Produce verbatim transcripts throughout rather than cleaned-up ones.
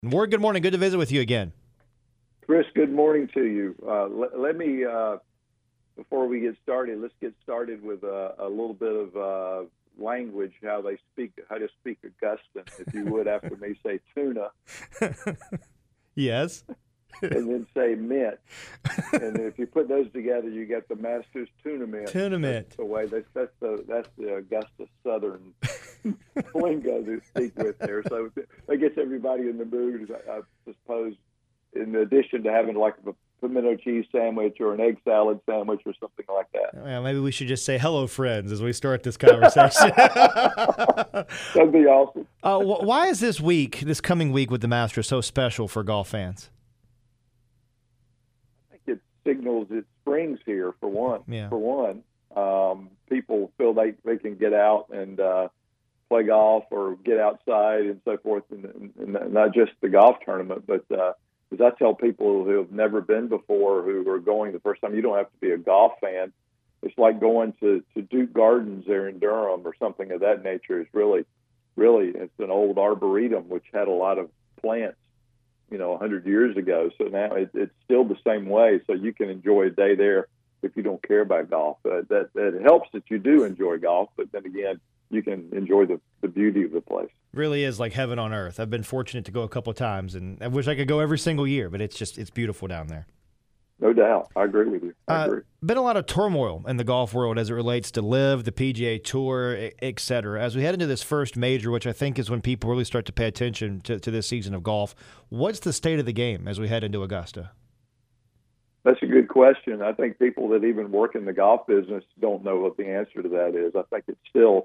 Ward, good morning. Good to visit with you again. Chris, good morning to you. Uh, let, let me, uh, before we get started, let's get started with uh, a little bit of uh, language, how they speak, how to speak Augustan. If you would, after me, say tuna. Yes. And then say mint. And if you put those together, you get the Masters Tuna Mint. Tuna mint. That's the way, that's, that's, the, that's the Augusta Southern lingo they speak with there. So that gets everybody in the mood, I, I suppose, in addition to having like a pimento cheese sandwich or an egg salad sandwich or something like that. Well, maybe we should just say hello, friends, as we start this conversation. That'd be awesome. uh, wh- why is this week, this coming week with the Masters, so special for golf fans? I think it signals it springs here for one. Yeah. For one, um, people feel they, they can get out and uh, play golf or get outside and so forth, and, and not just the golf tournament, but uh, as I tell people who have never been before, who are going the first time, you don't have to be a golf fan. It's like going to, to Duke Gardens there in Durham or something of that nature. It's really, really, it's an old arboretum which had a lot of plants, you know, a hundred years ago. So now it, it's still the same way. So you can enjoy a day there if you don't care about golf. Uh, that, that helps that you do enjoy golf, but then again, you can enjoy the, the beauty of the place. Really is like heaven on earth. I've been fortunate to go a couple times, and I wish I could go every single year, but it's just, it's beautiful down there. No doubt. I agree with you. I uh, agree. Been a lot of turmoil in the golf world as it relates to LIV, the P G A Tour, et cetera. As we head into this first major, which I think is when people really start to pay attention to, to this season of golf, what's the state of the game as we head into Augusta? That's a good question. I think people that even work in the golf business don't know what the answer to that is. I think it's still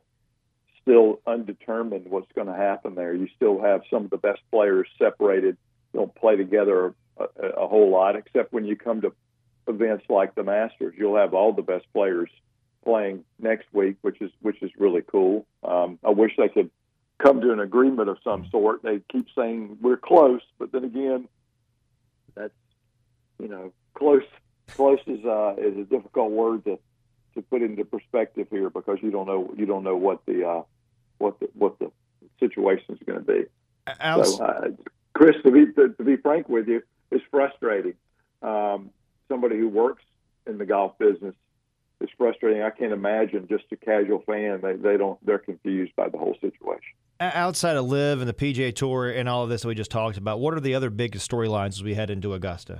still undetermined what's going to happen there. You still have some of the best players separated, don't play together a, a whole lot, except when you come to events like the Masters. You'll have all the best players playing next week, which is which is really cool. Um, I wish they could come to an agreement of some sort. They keep saying we're close, but then again, that's, you know, close. Close is uh, is a difficult word to, to put into perspective here, because you don't know you don't know what the uh, what the what the situation is going to be. Alice. So, uh, Chris, to be to, to be frank with you, it's frustrating. Um, somebody who works in the golf business, it's frustrating. I can't imagine just a casual fan. They they don't they're confused by the whole situation. Outside of LIV and the P G A Tour and all of this that we just talked about, what are the other big storylines as we head into Augusta?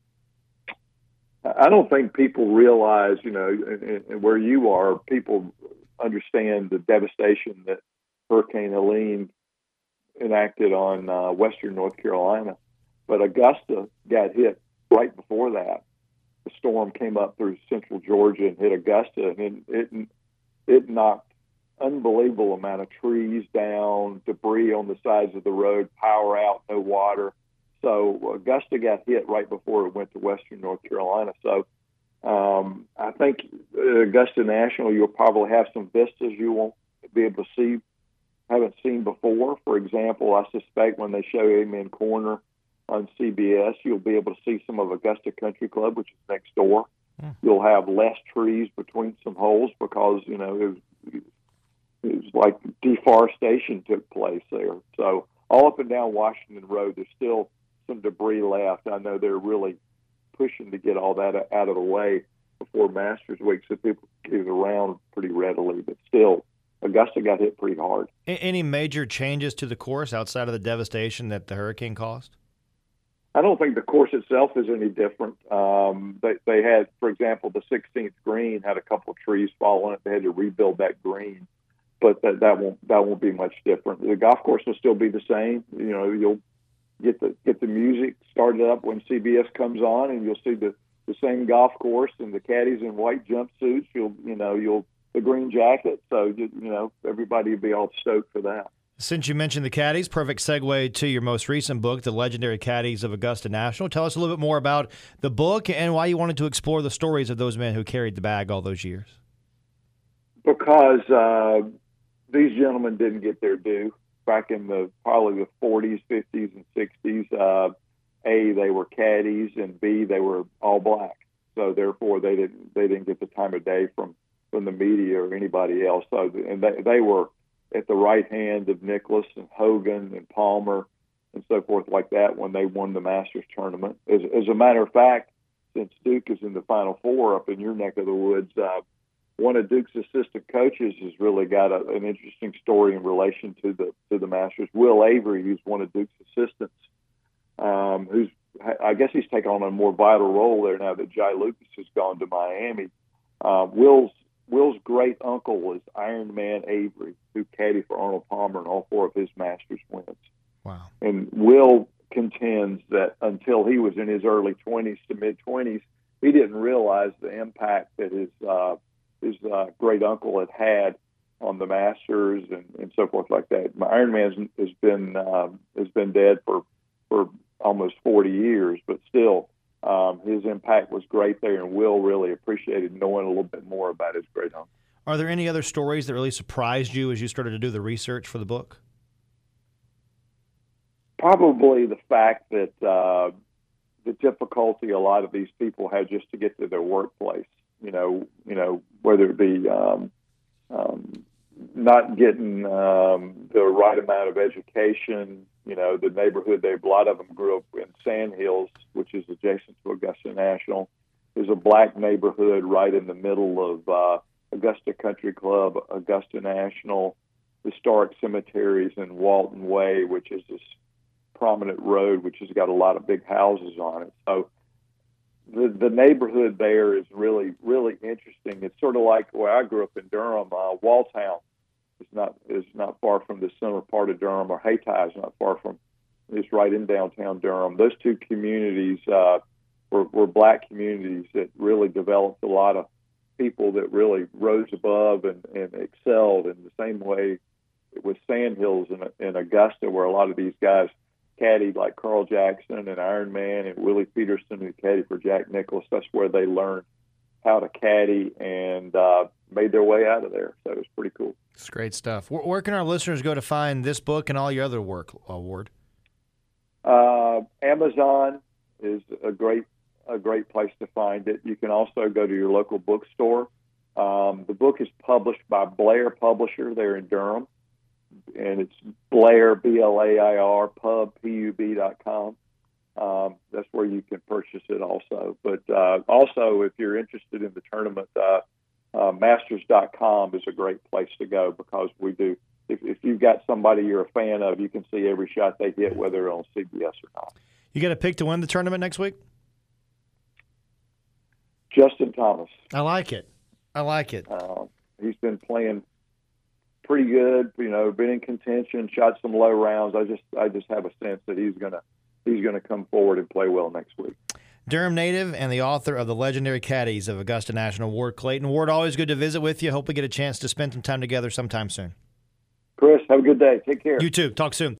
I don't think people realize, you know, and, and where you are, people understand the devastation that Hurricane Helene enacted on uh, western North Carolina. But Augusta got hit right before that. The storm came up through central Georgia and hit Augusta, and it it, it knocked unbelievable amount of trees down, debris on the sides of the road, power out, no water. So Augusta got hit right before it went to western North Carolina. So um, I think Augusta National, you'll probably have some vistas you won't be able to see, haven't seen before. For example, I suspect when they show Amen Corner on C B S, you'll be able to see some of Augusta Country Club, which is next door. Mm. You'll have less trees between some holes because, you know, it was, it was like deforestation took place there. So all up and down Washington Road, there's still some debris left. I know they're really pushing to get all that out of the way before Masters Week, so people can get around pretty readily. But still, Augusta got hit pretty hard. Any major changes to the course outside of the devastation that the hurricane caused? I don't think the course itself is any different. Um, they, they had, for example, the sixteenth green had a couple of trees fall on it. They had to rebuild that green, but that, that won't that won't be much different. The golf course will still be the same. You know, you'll get the get the music started up when C B S comes on, and you'll see the, the same golf course and the caddies in white jumpsuits. You'll you know you'll the green jacket. So you, you know everybody will be all stoked for that. Since you mentioned the caddies, perfect segue to your most recent book, The Legendary Caddies of Augusta National. Tell us a little bit more about the book and why you wanted to explore the stories of those men who carried the bag all those years. Because uh, these gentlemen didn't get their due back in the probably the forties, fifties, and sixties. Uh, A, they were caddies, and B, they were all black. So therefore, they didn't they didn't get the time of day from, from the media or anybody else. So and they, they were at the right hand of Nicklaus and Hogan and Palmer and so forth like that when they won the Masters tournament. As, as a matter of fact, since Duke is in the Final Four up in your neck of the woods, uh, one of Duke's assistant coaches has really got a, an interesting story in relation to the to the Masters. Will Avery, who's one of Duke's assistants, um, who's I guess he's taken on a more vital role there now that Jai Lucas has gone to Miami. Uh, Will's Will's great uncle was Iron Man Avery, who caddied for Arnold Palmer in all four of his Masters wins. Wow! And Will contends that until he was in his early twenties to mid twenties, he didn't realize the impact that his uh, his uh, great uncle had had on the Masters and, and so forth like that. My Iron Man has been um, has been dead for for almost forty years, but still, um, his impact was great there, and Will really appreciated knowing a little bit more about his great uncle. Are there any other stories that really surprised you as you started to do the research for the book? Probably the fact that uh, the difficulty a lot of these people had just to get to their workplace. You know, you know, whether it be um, um, not getting um, the right amount of education. You know, the neighborhood, they, a lot of them grew up in Sand Hills, which is adjacent to Augusta National. There's a black neighborhood right in the middle of uh, Augusta Country Club, Augusta National, historic cemeteries, and Walton Way, which is this prominent road which has got a lot of big houses on it. So the the neighborhood there is really, really interesting. It's sort of like where I grew up in Durham, uh, Walltown. Is not is not far from the center part of Durham, or Hayti is not far from. It's right in downtown Durham. Those two communities uh, were, were black communities that really developed a lot of people that really rose above and, and excelled in the same way with Sand Hills in, in Augusta, where a lot of these guys caddied like Carl Jackson and Iron Man and Willie Peterson, who caddied for Jack Nicklaus. That's where they learned how to caddy and uh, made their way out of there. So it was pretty cool. It's great stuff. Where, where can our listeners go to find this book and all your other work, uh, Ward? Uh, Amazon is a great a great place to find it. You can also go to your local bookstore. Um, the book is published by Blair Publisher there in Durham, and it's Blair, B L A I R, pub, P U B dot com. Um, that's where you can purchase it also. But uh, also, if you're interested in the tournament, uh, uh, masters dot com is a great place to go, because we do. If, if you've got somebody you're a fan of, you can see every shot they hit, whether on C B S or not. You got a pick to win the tournament next week? Justin Thomas. I like it. I like it. Uh, he's been playing pretty good. You know, been in contention, shot some low rounds. I just, I just have a sense that he's gonna, he's gonna come forward and play well next week. Durham native and the author of the legendary Caddies of Augusta National, Ward Clayton. Ward, always good to visit with you. Hope we get a chance to spend some time together sometime soon. Chris, have a good day. Take care. You too. Talk soon.